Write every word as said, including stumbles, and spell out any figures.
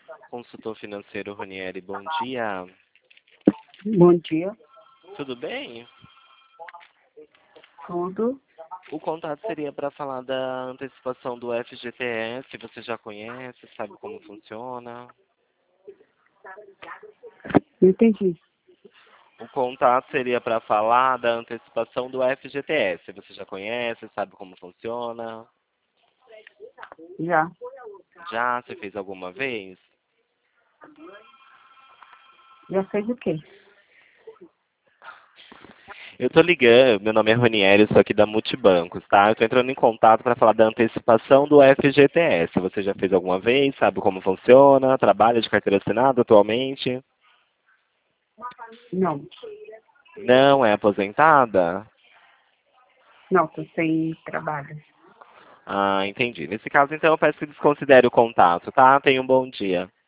Consultor financeiro Ronieri, bom dia. Bom dia, Tudo bem? tudo. O contato seria para falar da antecipação do F G T S. Você já conhece, sabe como funciona? Entendi. O contato seria para falar da antecipação do F G T S. Você já conhece, sabe como funciona? Já. Já? Você fez alguma vez? Já fez o quê? Eu tô ligando, meu nome é Ronieri, sou aqui da Multibancos, tá? Eu tô entrando em contato para falar da antecipação do F G T S. Você já fez alguma vez? Sabe como funciona? Trabalha de carteira assinada atualmente? Não. Não é aposentada? Não, tô sem trabalho. Ah, entendi. Nesse caso, então, eu peço que desconsidere o contato, tá? Tenha um bom dia.